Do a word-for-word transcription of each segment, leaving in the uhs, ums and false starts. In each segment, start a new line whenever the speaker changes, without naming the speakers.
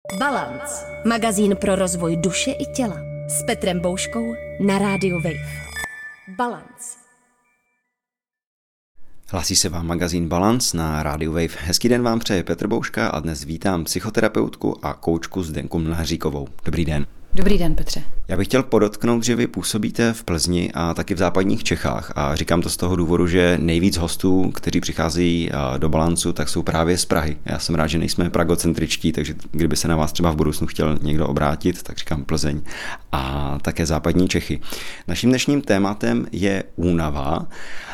Balance. Magazín pro rozvoj duše i těla. S Petrem Bouškou na rádiu Wave. Balance.
Hlásí se vám magazín Balance na rádiu Wave. Hezký den vám přeje Petr Bouška a dnes vítám psychoterapeutku a koučku Zdenku Mlhaříkovou. Dobrý den.
Dobrý den, Petře.
Já bych chtěl podotknout, že vy působíte v Plzni a taky v západních Čechách a říkám to z toho důvodu, že nejvíc hostů, kteří přicházejí do Balancu, tak jsou právě z Prahy. Já jsem rád, že nejsme pragocentričtí, takže kdyby se na vás třeba v budoucnu chtěl někdo obrátit, tak říkám Plzeň a také západní Čechy. Naším dnešním tématem je únava.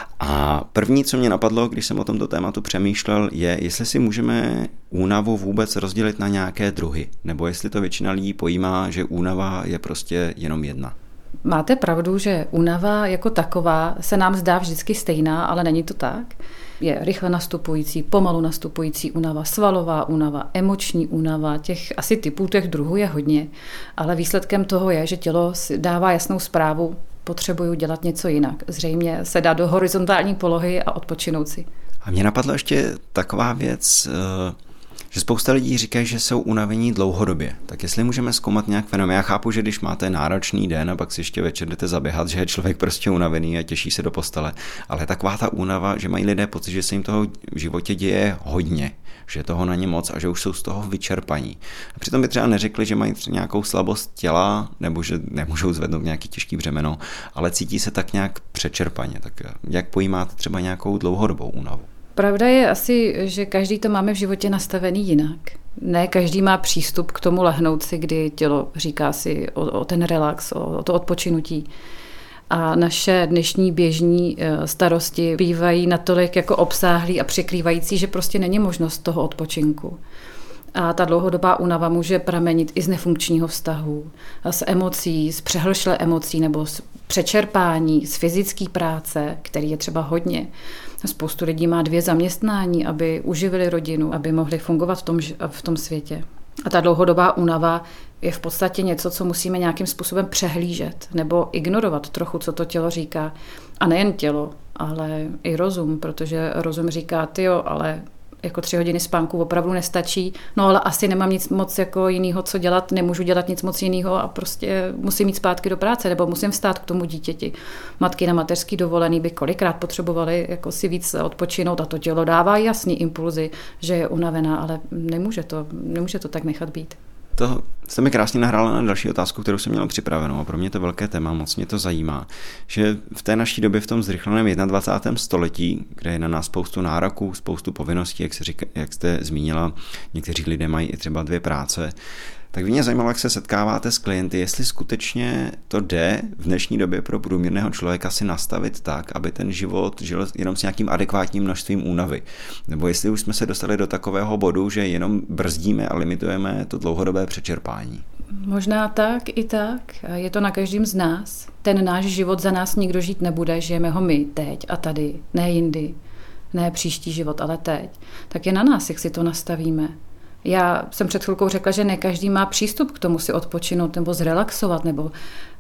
A první, co mě napadlo, když jsem o tomto tématu přemýšlel, je, jestli si můžeme únavu vůbec rozdělit na nějaké druhy, nebo jestli to většina lidí pojímá, že únava je prostě jenom jedna.
Máte pravdu, že únava jako taková se nám zdá vždycky stejná, ale není to tak. Je rychle nastupující, pomalu nastupující únava, svalová únava, emoční únava, těch asi typů těch druhů je hodně, ale výsledkem toho je, že tělo dává jasnou zprávu, potřebuju dělat něco jinak. Zřejmě se dá do horizontální polohy a odpočinout si.
A mě napadla ještě taková věc, že spousta lidí říkají, že jsou unavení dlouhodobě. Tak jestli můžeme zkoumat nějak fenomén. Já chápu, že když máte náročný den a pak si ještě večer jdete zaběhat, že je člověk prostě unavený a těší se do postele. Ale taková ta únava, že mají lidé pocit, že se jim toho v životě děje hodně, že je toho na ně moc a že už jsou z toho vyčerpaní. A přitom by třeba neřekli, že mají nějakou slabost těla nebo že nemůžou zvednout nějaký těžký břemeno, ale cítí se tak nějak přečerpaně. Tak jak pojímáte třeba nějakou dlouhodobou únavu?
Pravda je asi, že každý to máme v životě nastavený jinak. Ne každý má přístup k tomu lehnout si, kdy tělo říká si o, o ten relax, o, o to odpočinutí. A naše dnešní běžní starosti bývají natolik jako obsáhlý a překrývající, že prostě není možnost toho odpočinku. A ta dlouhodobá únava může pramenit i z nefunkčního vztahu, z emocí, z přehlšlé emocí nebo z přečerpání, z fyzické práce, který je třeba hodně. Spoustu lidí má dvě zaměstnání, aby uživili rodinu, aby mohli fungovat v tom, v tom světě. A ta dlouhodobá únava je v podstatě něco, co musíme nějakým způsobem přehlížet nebo ignorovat trochu, co to tělo říká. A nejen tělo, ale i rozum, protože rozum říká, tyjo, ale jako tři hodiny spánku opravdu nestačí, no ale asi nemám nic moc jako jinýho, co dělat, nemůžu dělat nic moc jinýho a prostě musím jít zpátky do práce, nebo musím vstát k tomu dítěti. Matky na mateřský dovolený by kolikrát potřebovaly jako si víc odpočinout a to tělo dává jasný impulzy, že je unavená, ale nemůže to, nemůže to tak nechat být.
To jste mi krásně nahrála na další otázku, kterou jsem měl připravenou a pro mě to velké téma, moc mě to zajímá, že v té naší době v tom zrychleném dvacátém prvním století, kde je na nás spoustu nároků, spoustu povinností, jak, se říká, jak jste zmínila, někteří lidé mají i třeba dvě práce, tak mě zajímalo, jak se setkáváte s klienty, jestli skutečně to jde v dnešní době pro průměrného člověka si nastavit tak, aby ten život žil jenom s nějakým adekvátním množstvím únavy. Nebo jestli už jsme se dostali do takového bodu, že jenom brzdíme a limitujeme to dlouhodobé přečerpání.
Možná tak i tak. Je to na každém z nás. Ten náš život za nás nikdo žít nebude, žijeme ho my teď a tady, ne jindy, ne příští život, ale teď. Tak je na nás, jak si to nastavíme. Já jsem před chvilkou řekla, že ne každý má přístup k tomu si odpočinout nebo zrelaxovat nebo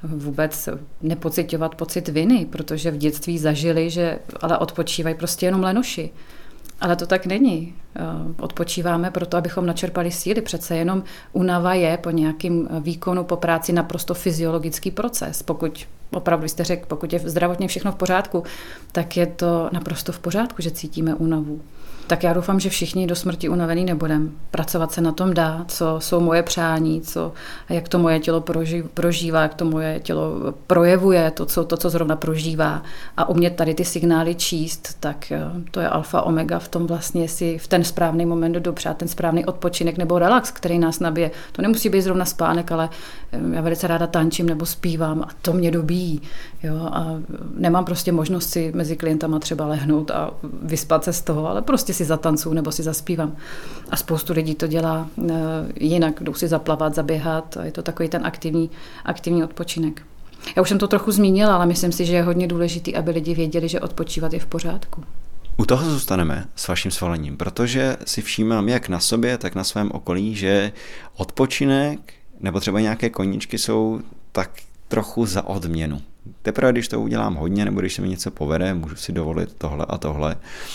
vůbec nepociťovat pocit viny, protože v dětství zažili, že ale odpočívají prostě jenom lenoši. Ale to tak není. Odpočíváme proto, abychom načerpali síly. Přece jenom únava je po nějakém výkonu, po práci naprosto fyziologický proces. Pokud opravdu jste řekl, pokud je zdravotně všechno v pořádku, tak je to naprosto v pořádku, že cítíme únavu. Tak já doufám, že všichni do smrti unavený nebudeme. Pracovat se na tom dá, co jsou moje přání, co, jak to moje tělo prožívá, jak to moje tělo projevuje, to co, to, co zrovna prožívá. A umět tady ty signály číst, tak to je alfa omega v tom vlastně si v ten správný moment dopřát, ten správný odpočinek nebo relax, který nás nabije. To nemusí být zrovna spánek, ale já velice ráda tančím nebo zpívám a to mě dobíjí. Jo? A nemám prostě možnost si mezi klientama třeba lehnout a vyspat se z toho, ale prostě si zatancuju nebo si zaspívám. A spoustu lidí to dělá jinak, jdou si zaplavat, zaběhat, je to takový ten aktivní, aktivní odpočinek. Já už jsem to trochu zmínila, ale myslím si, že je hodně důležitý, aby lidi věděli, že odpočívat je v pořádku.
U toho zůstaneme s vaším svolením, protože si všímám jak na sobě, tak na svém okolí, že odpočinek nebo třeba nějaké koníčky jsou tak trochu za odměnu. Teprve, když to udělám hodně nebo když se mi něco povede, můžu si dovolit tohle a tohle.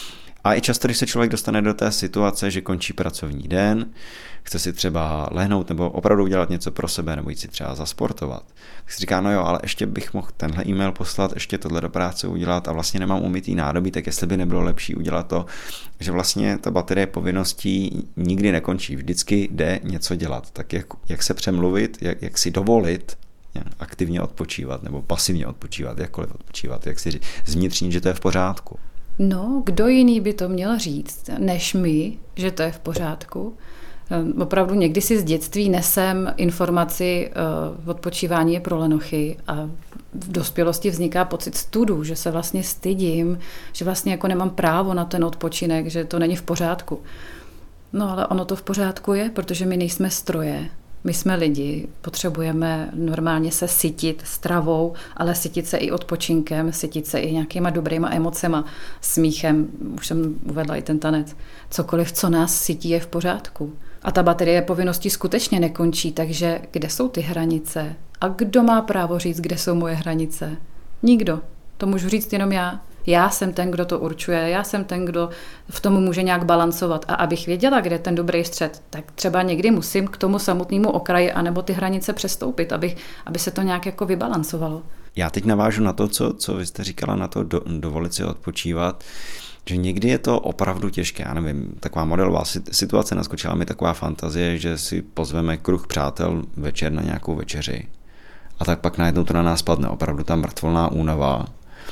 A i často, když se člověk dostane do té situace, že končí pracovní den, chce si třeba lehnout nebo opravdu udělat něco pro sebe, nebo jít si třeba zasportovat, tak si říká, no jo, ale ještě bych mohl tenhle e-mail poslat, ještě tohle do práce udělat a vlastně nemám umytý nádobí, tak jestli by nebylo lepší udělat to, že vlastně ta baterie povinností nikdy nekončí, vždycky jde něco dělat. Tak jak, jak se přemluvit, jak, jak si dovolit aktivně odpočívat nebo pasivně odpočívat, jakkoliv odpočívat, jak si zvnitřnit, že to je v pořádku.
No, kdo jiný by to měl říct, než my, že to je v pořádku. Opravdu někdy si z dětství nesem informaci, uh, odpočívání je pro lenochy a v dospělosti vzniká pocit studu, že se vlastně stydím, že vlastně jako nemám právo na ten odpočinek, že to není v pořádku. No ale ono to v pořádku je, protože my nejsme stroje. My jsme lidi, potřebujeme normálně se sytit stravou, ale sytit se i odpočinkem, sytit se i nějakýma dobrýma emocema, smíchem, už jsem uvedla i ten tanec. Cokoliv, co nás sytí, je v pořádku. A ta baterie povinností skutečně nekončí, takže kde jsou ty hranice? A kdo má právo říct, kde jsou moje hranice? Nikdo. To můžu říct jenom já. Já jsem ten, kdo to určuje, já jsem ten, kdo v tom může nějak balancovat. A abych věděla, kde je ten dobrý střed, tak třeba někdy musím k tomu samotnému okraji anebo ty hranice přestoupit, aby, aby se to nějak jako vybalancovalo.
Já teď navážu na to, co, co vy jste říkala, na to do, dovolit si odpočívat, že někdy je to opravdu těžké, já nevím, taková modelová situace, naskočila mi taková fantazie, že si pozveme kruh přátel večer na nějakou večeři a tak pak najednou to na nás padne, opravdu ta mrtvolná únava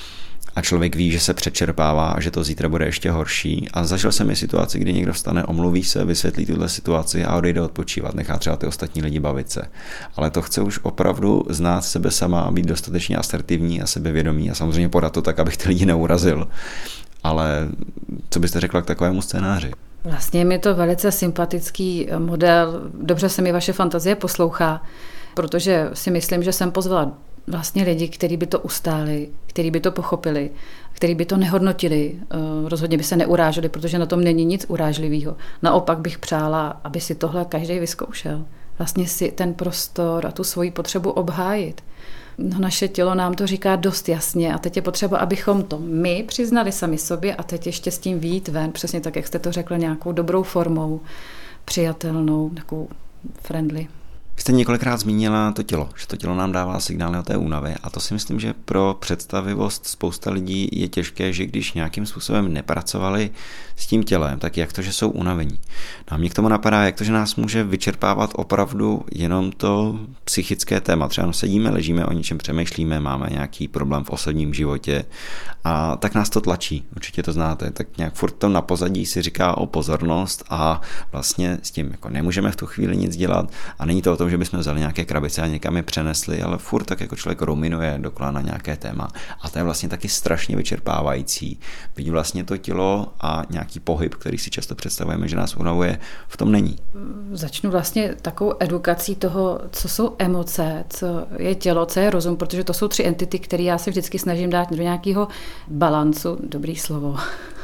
a člověk ví, že se přečerpává a že to zítra bude ještě horší. A zažil jsem i situaci, kdy někdo vstane, omluví se, vysvětlí tuhle situaci a odejde odpočívat, nechá třeba ty ostatní lidi bavit se. Ale to chce už opravdu znát sebe sama a být dostatečně asertivní a sebevědomý a samozřejmě podat to tak, abych ty lidi neurazil. Ale co byste řekla k takovému scénáři?
Vlastně mi to velice sympatický model, dobře se mi vaše fantazie poslouchá, protože si myslím, že jsem pozvala vlastně lidi, kteří by to ustáli, kteří by to pochopili, kteří by to nehodnotili, rozhodně by se neuráželi, protože na tom není nic urážlivého. Naopak bych přála, aby si tohle každý vyzkoušel. Vlastně si ten prostor a tu svoji potřebu obhájit. No, naše tělo nám to říká dost jasně a teď je potřeba, abychom to my přiznali sami sobě a teď ještě s tím vyjít ven, přesně tak, jak jste to řekla, nějakou dobrou formou, přijatelnou, takovou friendly.
Jste několikrát zmínila to tělo, že to tělo nám dává signály o té únavě a to si myslím, že pro představivost spousta lidí je těžké, že když nějakým způsobem nepracovali s tím tělem, tak jak to, že jsou unavení. No a mě k tomu napadá, jak to, že nás může vyčerpávat opravdu jenom to psychické téma. Třeba no, sedíme, ležíme, o něčem přemýšlíme, máme nějaký problém v osobním životě a tak nás to tlačí, určitě to znáte, tak nějak furt to na pozadí si říká o pozornost a vlastně s tím jako nemůžeme v tu chvíli nic dělat a není to o tom, že bychom vzali nějaké krabice a někam je přenesli, ale furt tak jako člověk ruminuje dokola na nějaké téma. A to je vlastně taky strašně vyčerpávající. Byť vlastně to tělo a nějaký pohyb, který si často představujeme, že nás unavuje, v tom není.
Začnu vlastně takovou edukací toho, co jsou emoce, co je tělo, co je rozum, protože to jsou tři entity, které já se vždycky snažím dát do nějakého balancu, dobrý slovo,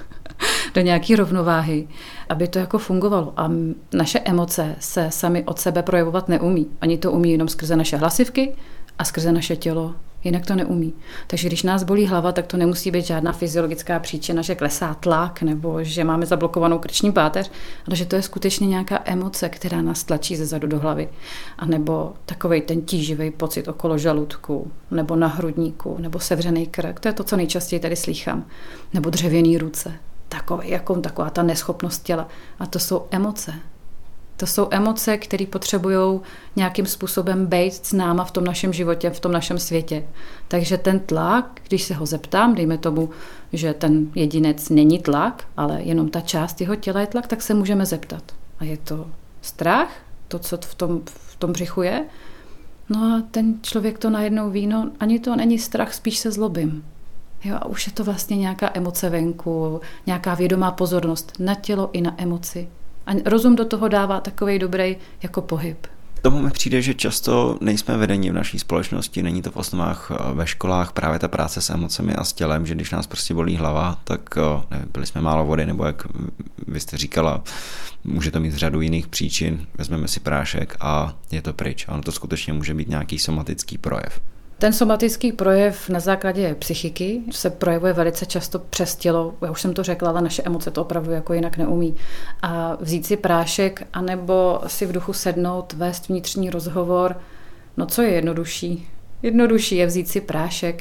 do nějaké rovnováhy, aby to jako fungovalo. A naše emoce se sami od sebe projevovat neumí. Ani to umí jenom skrze naše hlasivky a skrze naše tělo. Jinak to neumí. Takže když nás bolí hlava, tak to nemusí být žádná fyziologická příčina, že klesá tlak nebo že máme zablokovanou krční páteř, ale že to je skutečně nějaká emoce, která nás tlačí ze zadu do hlavy. A nebo takovej ten tíživý pocit okolo žaludku, nebo na hrudníku, nebo sevřený krk. To je to, co nejčastěji tady slýchám. Nebo dřevěný ruce. Takový, jako taková ta neschopnost těla. A to jsou emoce. To jsou emoce, které potřebují nějakým způsobem být s náma v tom našem životě, v tom našem světě. Takže ten tlak, když se ho zeptám, dejme tomu, že ten jedinec není tlak, ale jenom ta část jeho těla je tlak, tak se můžeme zeptat. A je to strach, to, co v tom, v tom břichu je? No a ten člověk to najednou ví, no ani to není strach, spíš se zlobím. Jo, a už je to vlastně nějaká emoce venku, nějaká vědomá pozornost na tělo i na emoci. A rozum do toho dává takovej dobrý jako pohyb.
Tomu mi přijde, že často nejsme vedeni v naší společnosti, není to v osnovách ve školách právě ta práce s emocemi a s tělem, že když nás prostě bolí hlava, tak nevím, pili jsme málo vody, nebo jak vy jste říkala, může to mít řadu jiných příčin, vezmeme si prášek a je to pryč. Ono to skutečně může být nějaký somatický projev.
Ten somatický projev na základě psychiky se projevuje velice často přes tělo. Já už jsem to řekla, ale naše emoce to opravdu jako jinak neumí. A vzít si prášek, anebo si v duchu sednout, vést vnitřní rozhovor. No co je jednodušší? Jednodušší je vzít si prášek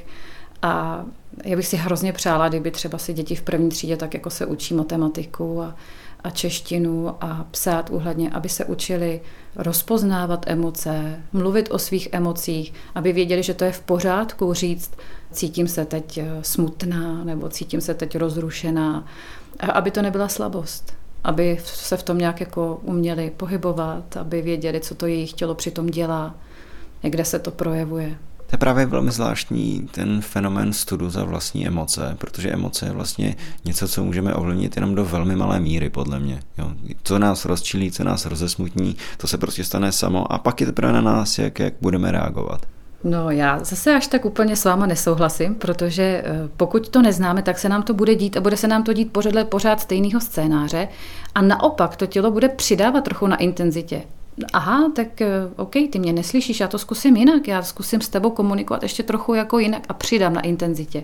a já bych si hrozně přála, kdyby třeba si děti v první třídě tak jako se učí matematiku a, a češtinu a psát úhledně, aby se učili rozpoznávat emoce, mluvit o svých emocích, aby věděli, že to je v pořádku říct, cítím se teď smutná nebo cítím se teď rozrušená, a aby to nebyla slabost, aby se v tom nějak jako uměli pohybovat, aby věděli, co to jejich tělo přitom dělá, kde se to projevuje.
To je právě velmi zvláštní ten fenomén studu za vlastní emoce, protože emoce je vlastně něco, co můžeme ovlivnit jenom do velmi malé míry, podle mě. Jo. Co nás rozčilí, co nás rozesmutní, to se prostě stane samo a pak je teprve na nás, jak, jak budeme reagovat.
No já zase až tak úplně s váma nesouhlasím, protože pokud to neznáme, tak se nám to bude dít a bude se nám to dít pořadle pořád stejného scénáře a naopak to tělo bude přidávat trochu na intenzitě. Aha, tak OK, ty mě neslyšíš, já to zkusím jinak, já zkusím s tebou komunikovat ještě trochu jako jinak a přidám na intenzitě.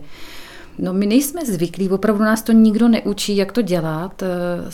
No my nejsme zvyklí, opravdu nás to nikdo neučí, jak to dělat,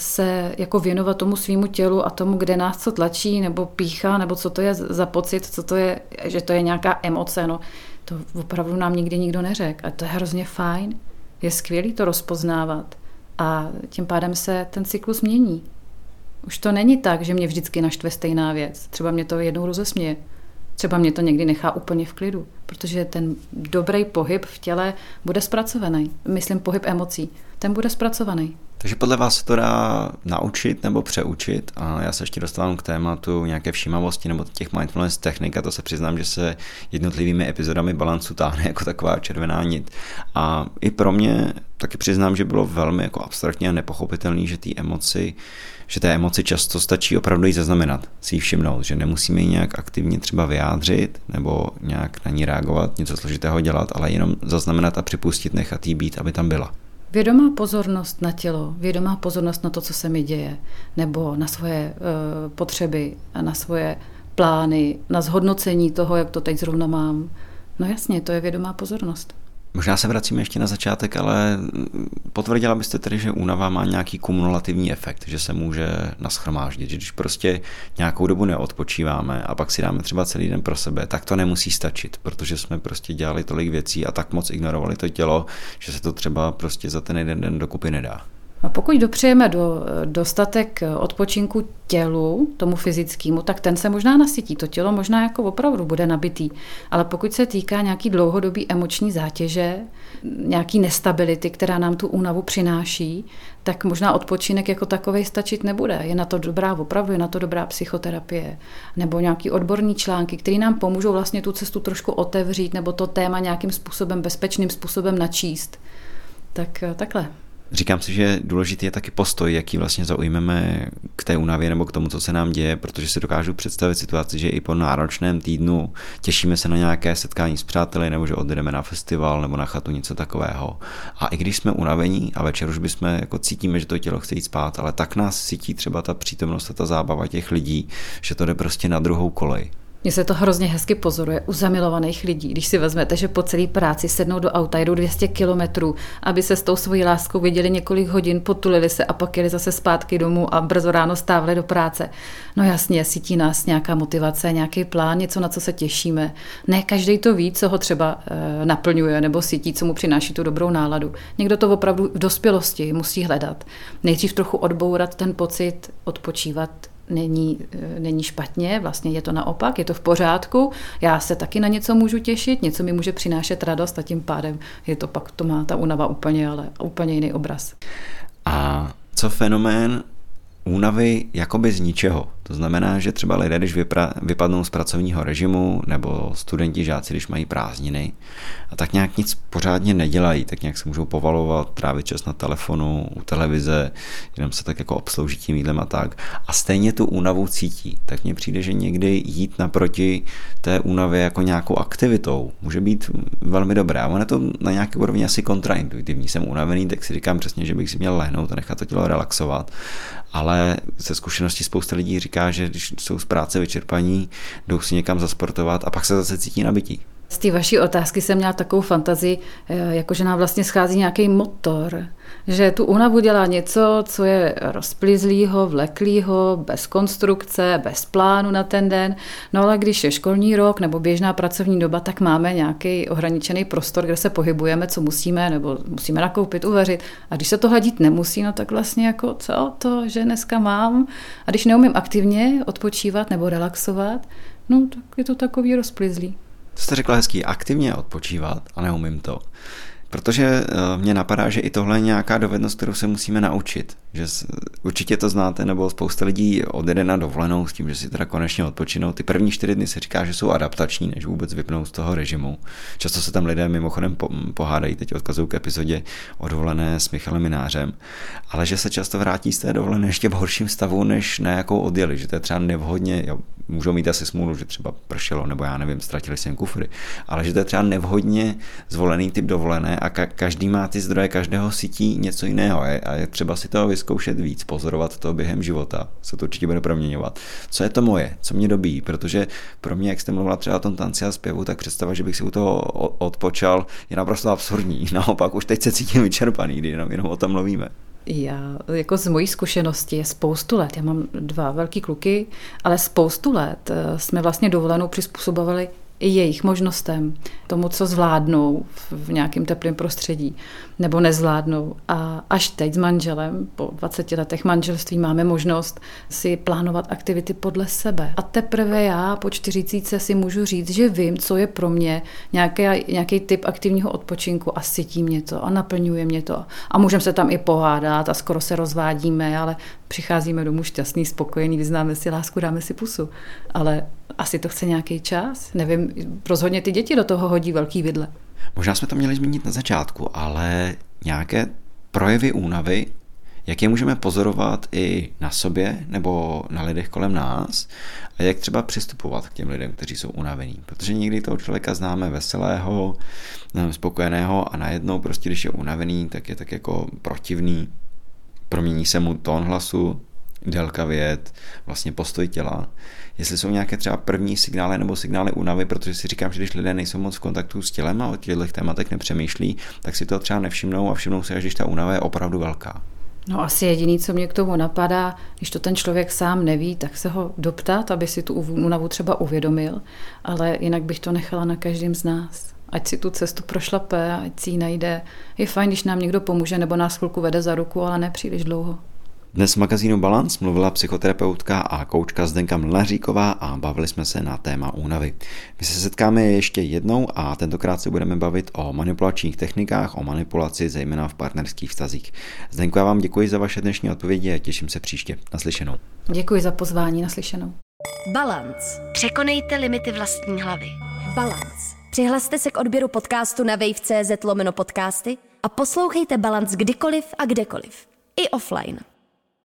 se jako věnovat tomu svýmu tělu a tomu, kde nás co tlačí, nebo píchá, nebo co to je za pocit, co to je, že to je nějaká emoce, no to opravdu nám nikdy nikdo neřekl a to je hrozně fajn, je skvělý to rozpoznávat a tím pádem se ten cyklus mění. Už to není tak, že mě vždycky naštve stejná věc. Třeba mě to jednou rozesměje. Třeba mě to někdy nechá úplně v klidu, protože ten dobrý pohyb v těle bude zpracovaný. Myslím pohyb emocí. Ten bude zpracovaný.
Takže podle vás se to dá naučit nebo přeučit a já se ještě dostávám k tématu nějaké všímavosti nebo těch mindfulness technik a to se přiznám, že se jednotlivými epizodami balancu táhne jako taková červená nit. A i pro mě taky přiznám, že bylo velmi jako abstraktně a nepochopitelný, že ty emoci, že té emoci často stačí opravdu jí zaznamenat, si ji všimnout, že nemusíme ji nějak aktivně třeba vyjádřit nebo nějak na ní reagovat, něco složitého dělat, ale jenom zaznamenat a připustit, nechat jí být, aby tam byla.
Vědomá pozornost na tělo, vědomá pozornost na to, co se mi děje, nebo na svoje uh, potřeby, na svoje plány, na zhodnocení toho, jak to teď zrovna mám. No jasně, to je vědomá pozornost.
Možná se vracíme ještě na začátek, ale potvrdila byste tedy, že únava má nějaký kumulativní efekt, že se může naschromáždit, že když prostě nějakou dobu neodpočíváme a pak si dáme třeba celý den pro sebe, tak to nemusí stačit, protože jsme prostě dělali tolik věcí a tak moc ignorovali to tělo, že se to třeba prostě za ten jeden den dokupy nedá.
A pokud dopřejeme do, dostatek odpočinku tělu, tomu fyzickému, tak ten se možná nasytí. To tělo možná jako opravdu bude nabitý. Ale pokud se týká nějaký dlouhodobý emoční zátěže, nějaký nestability, která nám tu únavu přináší, tak možná odpočinek jako takovej stačit nebude. Je na to dobrá opravdu, je na to dobrá psychoterapie nebo nějaký odborní články, které nám pomůžou vlastně tu cestu trošku otevřít nebo to téma nějakým způsobem, bezpečným způsobem načíst. Tak takhle.
Říkám si, že důležitý je taky postoj, jaký vlastně zaujmeme k té únavě nebo k tomu, co se nám děje, protože si dokážu představit situaci, že i po náročném týdnu těšíme se na nějaké setkání s přáteli nebo že odjedeme na festival nebo na chatu, něco takového. A i když jsme unavení a večer už bychom jako cítíme, že to tělo chce jít spát, ale tak nás cítí třeba ta přítomnost a ta zábava těch lidí, že to jde prostě na druhou kolej.
Mně se to hrozně hezky pozoruje u zamilovaných lidí, když si vezmete, že po celé práci sednou do auta, jedou dvě stě kilometrů, aby se s tou svojí láskou viděli několik hodin, potulili se a pak jeli zase zpátky domů a brzo ráno stávali do práce. No jasně, cítí nás nějaká motivace, nějaký plán, něco, na co se těšíme. Ne každý to ví, co ho třeba e, naplňuje nebo cítí, co mu přináší tu dobrou náladu. Někdo to opravdu v dospělosti musí hledat. Nejdřív trochu odbourat ten pocit, odpočívat, Není, není špatně, vlastně je to naopak, je to v pořádku. Já se taky na něco můžu těšit, něco mi může přinášet radost a tím pádem je to pak, to má ta únava úplně, ale úplně jiný obraz.
A co fenomén únavy jakoby z ničeho? To znamená, že třeba lidé, když vypra- vypadnou z pracovního režimu, nebo studenti, žáci, když mají prázdniny, a tak nějak nic pořádně nedělají, tak nějak se můžou povalovat, trávit čas na telefonu, u televize, jenom se tak jako obslouží tím jídlem a tak. A stejně tu únavu cítí. Tak mně přijde, že někdy jít naproti té únavě jako nějakou aktivitou může být velmi dobré. A ono je to na nějaké úrovni asi kontraintuitivní. Jsem unavený, tak si říkám přesně, že bych si měl lehnout a nechat to tělo relaxovat. Ale ze zkušenosti spousta lidí říká, že když jsou z práce vyčerpaní, jdou si někam zasportovat a pak se zase cítí nabití.
Z té vaší otázky jsem měla takovou fantazii, jako že nám vlastně schází nějaký motor, že tu únavu dělá něco, co je rozplizlýho, vleklýho, bez konstrukce, bez plánu na ten den. No ale když je školní rok nebo běžná pracovní doba, tak máme nějaký ohraničený prostor, kde se pohybujeme, co musíme, nebo musíme nakoupit, uvařit. A když se to hadit nemusí, no tak vlastně jako co to, že dneska mám. A když neumím aktivně odpočívat nebo relaxovat, no tak je to takový rozplizlý.
To jste řekla hezký, aktivně odpočívat a neumím to. Protože mně napadá, že i tohle je nějaká dovednost, kterou se musíme naučit. Že určitě to znáte, nebo spousta lidí odjede na dovolenou s tím, že si teda konečně odpočinou. Ty první čtyři dny se říká, že jsou adaptační, než vůbec vypnou z toho režimu. Často se tam lidé mimochodem pohádají, teď odkazují k epizodě o dovolené s Michalem Minářem, ale že se často vrátí z té dovolené ještě v horším stavu, než na jakou odjeli, že to je třeba nevhodně, jo, můžou mít asi smůlu, že třeba pršelo, nebo já nevím, ztratili si jen kufry, ale že to je třeba nevhodně zvolený typ dovolené a ka- každý má ty zdroje, každého sytí něco jiného a je třeba si toho vyzkoušet víc, pozorovat to během života, se to určitě bude proměňovat. Co je to moje, co mě dobíjí, protože pro mě, jak jste mluvila třeba o tom tanci a zpěvu, tak představa, že bych si u toho odpočal, je naprosto absurdní. Naopak už teď se cítím vyčerpaný, když jenom, jenom o tom mluvíme.
Já, jako z mojí zkušenosti je spoustu let, já mám dva velký kluky, ale spoustu let jsme vlastně dovolenou přizpůsobovali i jejich možnostem, tomu, co zvládnou v nějakém teplém prostředí, nebo nezvládnou. A až teď s manželem, po dvaceti letech manželství, máme možnost si plánovat aktivity podle sebe. A teprve já po čtyřicítce si můžu říct, že vím, co je pro mě nějaký, nějaký typ aktivního odpočinku a sytí mě to a naplňuje mě to. A můžeme se tam i pohádat a skoro se rozvádíme, ale přicházíme domů šťastný, spokojený, vyznáme si lásku, dáme si pusu. Ale asi to chce nějaký čas. Nevím, rozhodně ty děti do toho hodí velký vidle.
Možná jsme to měli zmínit na začátku, ale nějaké projevy únavy, jak je můžeme pozorovat i na sobě nebo na lidech kolem nás a jak třeba přistupovat k těm lidem, kteří jsou unavení. Protože někdy toho člověka známe veselého, spokojeného a najednou prostě, když je unavený, tak je tak jako protivný. Promění se mu tón hlasu, délka vět, vlastně postoj těla. Jestli jsou nějaké třeba první signály nebo signály únavy, protože si říkám, že když lidé nejsou moc v kontaktu s tělem a o těchto tématech nepřemýšlí, tak si to třeba nevšimnou a všimnou si, až když ta únava je opravdu velká.
No asi jediný, co mě k tomu napadá, když to ten člověk sám neví, tak se ho doptat, aby si tu únavu třeba uvědomil, ale jinak bych to nechala na každém z nás. Ať si tu cestu prošlape, ať si ji najde. Je fajn, když nám někdo pomůže nebo nás chvilku vede za ruku, ale ne příliš dlouho.
Dnes v magazínu Balance mluvila psychoterapeutka a koučka Zdenka Mlnaříková a bavili jsme se na téma únavy. My se setkáme ještě jednou a tentokrát se budeme bavit o manipulačních technikách, o manipulaci zejména v partnerských vztazích. Zdenko, já vám děkuji za vaše dnešní odpovědi a těším se příště. Naslyšenou.
Děkuji za pozvání, naslyšenou.
Balance. Překonejte limity vlastní hlavy. Balance. Přihlaste se k odběru podcastu na wave tečka cé zet lomeno podcasty a poslouchejte Balance kdykoliv a kdekoliv. I offline.